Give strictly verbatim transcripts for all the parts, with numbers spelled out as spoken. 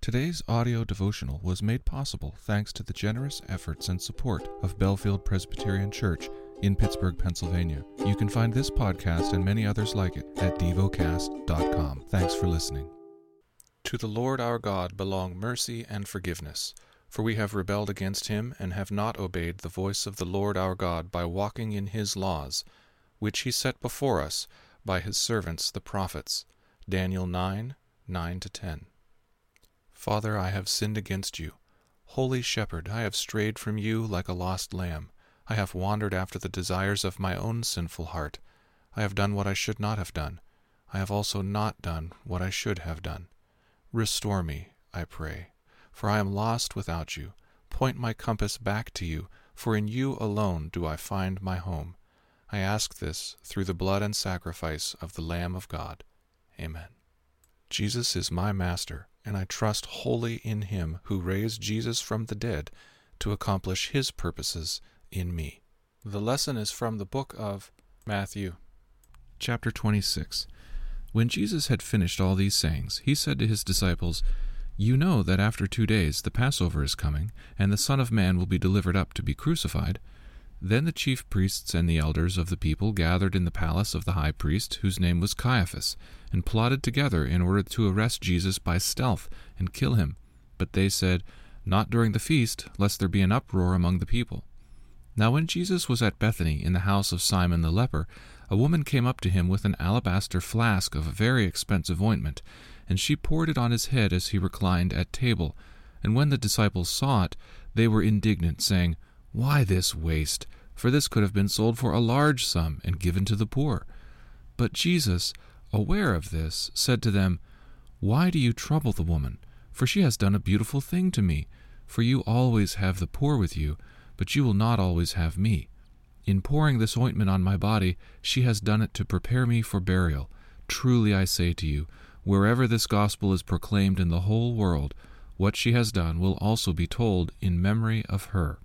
Today's audio devotional was made possible thanks to the generous efforts and support of Bellefield Presbyterian Church in Pittsburgh, Pennsylvania. You can find this podcast and many others like it at devocast dot com. Thanks for listening. To the Lord our God belong mercy and forgiveness, for we have rebelled against him and have not obeyed the voice of the Lord our God by walking in his laws, which he set before us by his servants the prophets. Daniel nine, nine to ten. Father, I have sinned against you. Holy Shepherd, I have strayed from you like a lost lamb. I have wandered after the desires of my own sinful heart. I have done what I should not have done. I have also not done what I should have done. Restore me, I pray, for I am lost without you. Point my compass back to you, for in you alone do I find my home. I ask this through the blood and sacrifice of the Lamb of God. Amen. Jesus is my Master, and I trust wholly in him who raised Jesus from the dead to accomplish his purposes in me. The lesson is from the book of Matthew, chapter twenty-six. When Jesus had finished all these sayings, he said to his disciples, "You know that after two days the Passover is coming, and the Son of Man will be delivered up to be crucified." Then the chief priests and the elders of the people gathered in the palace of the high priest, whose name was Caiaphas, and plotted together in order to arrest Jesus by stealth and kill him. But they said, "Not during the feast, lest there be an uproar among the people." Now when Jesus was at Bethany in the house of Simon the leper, a woman came up to him with an alabaster flask of a very expensive ointment, and she poured it on his head as he reclined at table. And when the disciples saw it, they were indignant, saying, "Why this waste? For this could have been sold for a large sum and given to the poor." But Jesus, aware of this, said to them, "Why do you trouble the woman? For she has done a beautiful thing to me. For you always have the poor with you, but you will not always have me. In pouring this ointment on my body, she has done it to prepare me for burial. Truly I say to you, wherever this gospel is proclaimed in the whole world, what she has done will also be told in memory of her."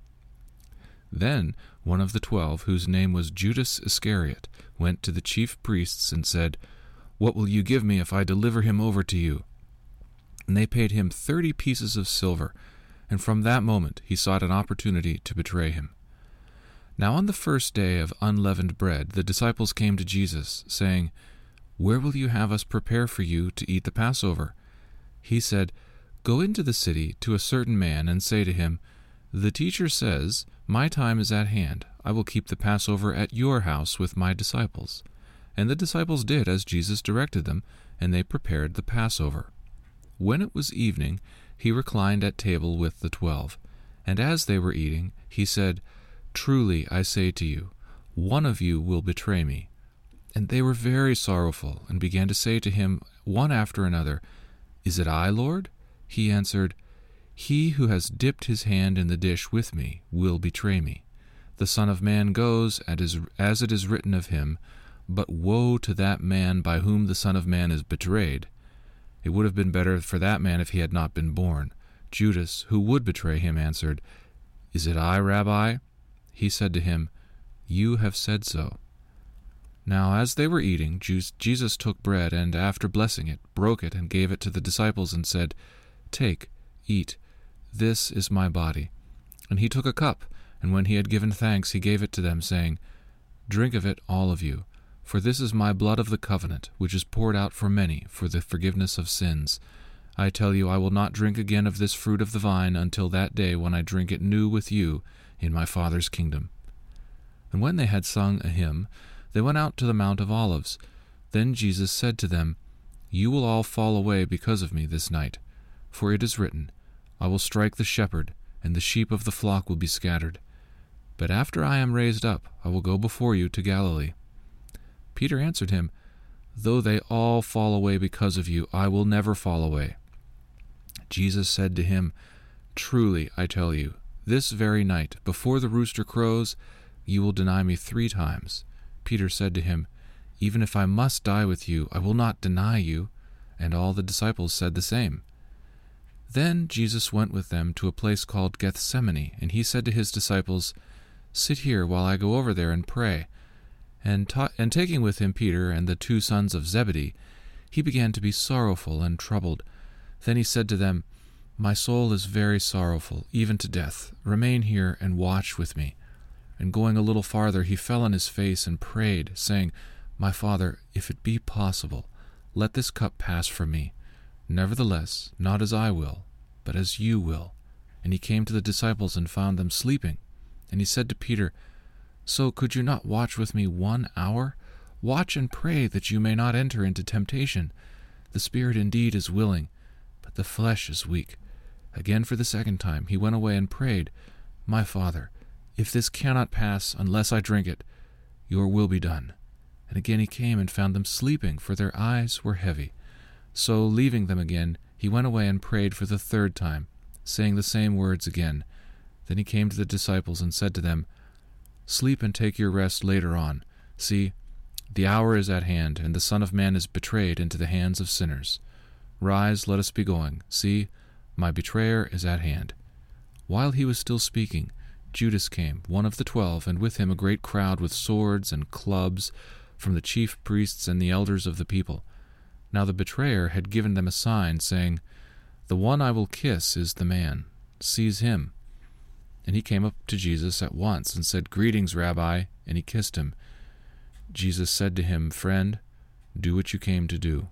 Then one of the twelve, whose name was Judas Iscariot, went to the chief priests and said, "What will you give me if I deliver him over to you?" And they paid him thirty pieces of silver, and from that moment he sought an opportunity to betray him. Now on the first day of unleavened bread the disciples came to Jesus, saying, "Where will you have us prepare for you to eat the Passover?" He said, "Go into the city to a certain man and say to him, 'The teacher says, my time is at hand. I will keep the Passover at your house with my disciples.'" And the disciples did as Jesus directed them, and they prepared the Passover. When it was evening, he reclined at table with the twelve. And as they were eating, he said, "Truly I say to you, one of you will betray me." And they were very sorrowful, and began to say to him one after another, "Is it I, Lord?" He answered, "He who has dipped his hand in the dish with me will betray me. The Son of Man goes as it is written of him, but woe to that man by whom the Son of Man is betrayed. It would have been better for that man if he had not been born." Judas, who would betray him, answered, "Is it I, Rabbi?" He said to him, "You have said so." Now as they were eating, Jesus took bread, and after blessing it, broke it, and gave it to the disciples, and said, "Take, eat. This is my body." And he took a cup, and when he had given thanks, he gave it to them, saying, "Drink of it, all of you, for this is my blood of the covenant, which is poured out for many for the forgiveness of sins. I tell you, I will not drink again of this fruit of the vine until that day when I drink it new with you in my Father's kingdom." And when they had sung a hymn, they went out to the Mount of Olives. Then Jesus said to them, "You will all fall away because of me this night, for it is written, I will strike the shepherd, and the sheep of the flock will be scattered. But after I am raised up, I will go before you to Galilee." Peter answered him, "Though they all fall away because of you, I will never fall away." Jesus said to him, "Truly, I tell you, this very night, before the rooster crows, you will deny me three times." Peter said to him, "Even if I must die with you, I will not deny you." And all the disciples said the same. Then Jesus went with them to a place called Gethsemane, and he said to his disciples, "Sit here while I go over there and pray." And, ta- and taking with him Peter and the two sons of Zebedee, he began to be sorrowful and troubled. Then he said to them, My soul is very sorrowful, even to death. Remain here and watch with me. And going a little farther, he fell on his face and prayed, saying, My Father, if it be possible, let this cup pass from me. Nevertheless, not as I will, but as you will. And he came to the disciples and found them sleeping. And he said to Peter, So could you not watch with me one hour? Watch and pray that you may not enter into temptation. The spirit indeed is willing, but the flesh is weak. Again for the second time he went away and prayed, My Father, if this cannot pass unless I drink it, your will be done. And again he came and found them sleeping, for their eyes were heavy. So, leaving them again, he went away and prayed for the third time, saying the same words again. Then he came to the disciples and said to them, Sleep and take your rest later on. See, the hour is at hand, and the Son of Man is betrayed into the hands of sinners. Rise, let us be going. See, my betrayer is at hand. While he was still speaking, Judas came, one of the twelve, and with him a great crowd with swords and clubs from the chief priests and the elders of the people. Now the betrayer had given them a sign, saying, The one I will kiss is the man. Seize him. And he came up to Jesus at once and said, Greetings, Rabbi, and he kissed him. Jesus said to him, Friend, do what you came to do.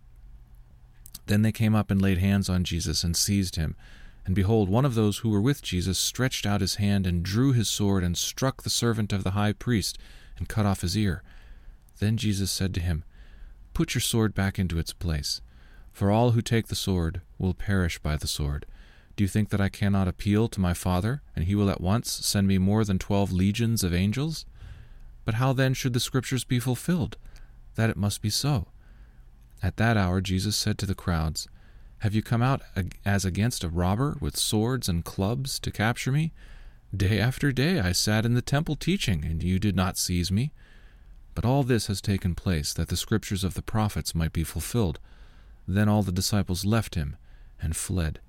Then they came up and laid hands on Jesus and seized him. And behold, one of those who were with Jesus stretched out his hand and drew his sword and struck the servant of the high priest and cut off his ear. Then Jesus said to him, Put your sword back into its place, for all who take the sword will perish by the sword. Do you think that I cannot appeal to my Father, and he will at once send me more than twelve legions of angels? But how then should the Scriptures be fulfilled, that it must be so? At that hour Jesus said to the crowds, Have you come out as against a robber with swords and clubs to capture me? Day after day I sat in the temple teaching, and you did not seize me. But all this has taken place, that the Scriptures of the prophets might be fulfilled. Then all the disciples left him and fled.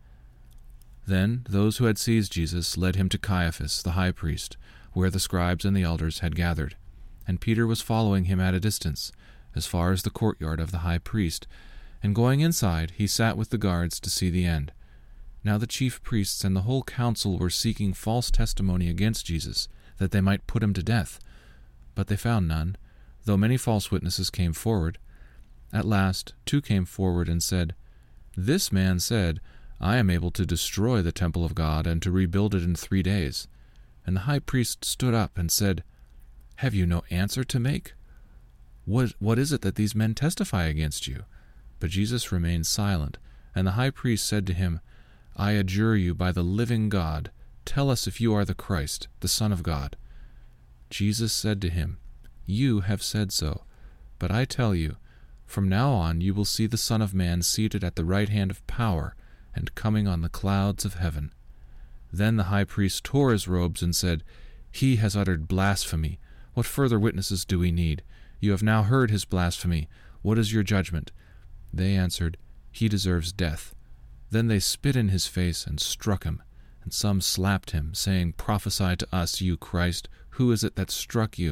Then those who had seized Jesus led him to Caiaphas, the high priest, where the scribes and the elders had gathered. And Peter was following him at a distance, as far as the courtyard of the high priest, and going inside he sat with the guards to see the end. Now the chief priests and the whole council were seeking false testimony against Jesus, that they might put him to death. But they found none, though many false witnesses came forward. At last two came forward and said, This man said, I am able to destroy the temple of God and to rebuild it in three days. And the high priest stood up and said, Have you no answer to make? What, what is it that these men testify against you? But Jesus remained silent, and the high priest said to him, I adjure you by the living God, tell us if you are the Christ, the Son of God. Jesus said to him, You have said so, but I tell you, from now on you will see the Son of Man seated at the right hand of power, and coming on the clouds of heaven. Then the high priest tore his robes and said, He has uttered blasphemy. What further witnesses do we need? You have now heard his blasphemy. What is your judgment? They answered, He deserves death. Then they spit in his face and struck him. And some slapped him, saying, Prophesy to us, you Christ. Who is it that struck you?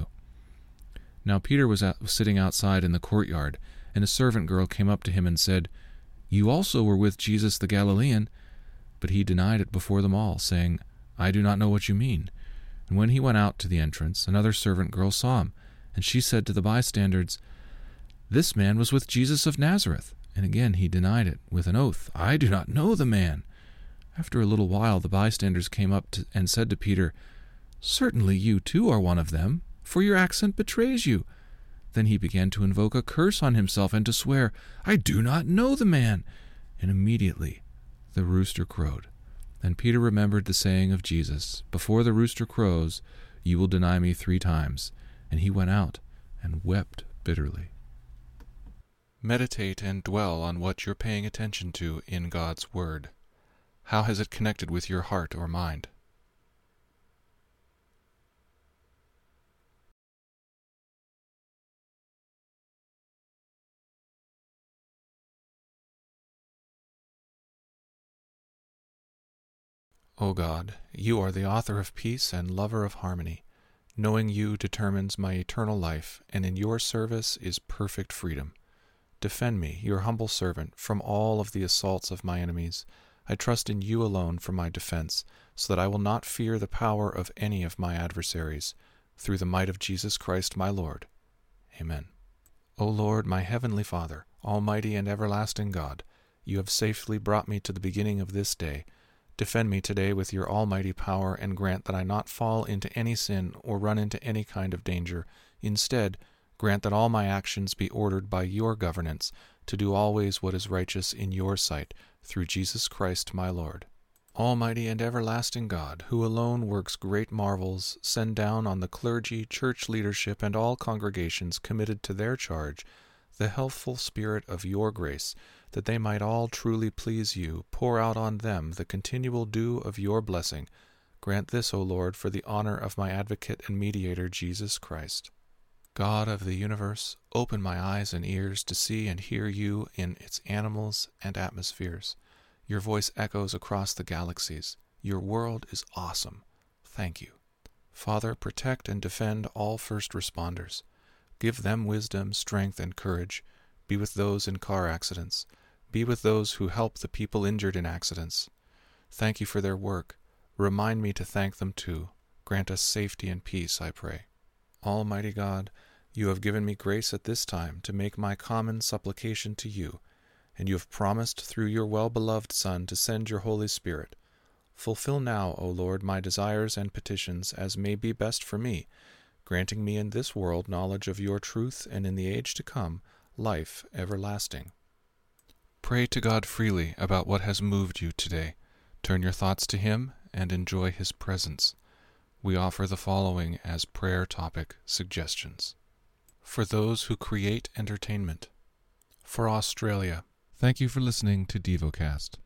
Now Peter was out, sitting outside in the courtyard, and a servant girl came up to him and said, You also were with Jesus the Galilean. But he denied it before them all, saying, I do not know what you mean. And when he went out to the entrance, another servant girl saw him, and she said to the bystanders, This man was with Jesus of Nazareth. And again he denied it with an oath, I do not know the man. After a little while the bystanders came up to, and said to Peter, Certainly you too are one of them, for your accent betrays you. Then he began to invoke a curse on himself and to swear, I do not know the man. And immediately the rooster crowed. And Peter remembered the saying of Jesus, Before the rooster crows, you will deny me three times. And he went out and wept bitterly. Meditate and dwell on what you're paying attention to in God's Word. How has it connected with your heart or mind? O God, you are the author of peace and lover of harmony. Knowing you determines my eternal life, and in your service is perfect freedom. Defend me, your humble servant, from all of the assaults of my enemies. I trust in you alone for my defense, so that I will not fear the power of any of my adversaries, through the might of Jesus Christ my Lord. Amen. O Lord, my heavenly Father, almighty and everlasting God, you have safely brought me to the beginning of this day. Defend me today with your almighty power, and grant that I not fall into any sin or run into any kind of danger. Instead, grant that all my actions be ordered by your governance, to do always what is righteous in your sight, through Jesus Christ my Lord. Almighty and everlasting God, who alone works great marvels, send down on the clergy, church leadership, and all congregations committed to their charge the healthful spirit of your grace, that they might all truly please you. Pour out on them the continual dew of your blessing. Grant this, O Lord, for the honor of my advocate and mediator, Jesus Christ. God of the universe, open my eyes and ears to see and hear you in its animals and atmospheres. Your voice echoes across the galaxies. Your world is awesome. Thank you. Father, protect and defend all first responders. Give them wisdom, strength, and courage. Be with those in car accidents. Be with those who help the people injured in accidents. Thank you for their work. Remind me to thank them too. Grant us safety and peace, I pray. Almighty God, you have given me grace at this time to make my common supplication to you, and you have promised through your well-beloved Son to send your Holy Spirit. Fulfill now, O Lord, my desires and petitions as may be best for me, granting me in this world knowledge of your truth, and in the age to come, life everlasting. Pray to God freely about what has moved you today. Turn your thoughts to Him and enjoy His presence. We offer the following as prayer topic suggestions. For those who create entertainment. For Australia. Thank you for listening to DevoCast.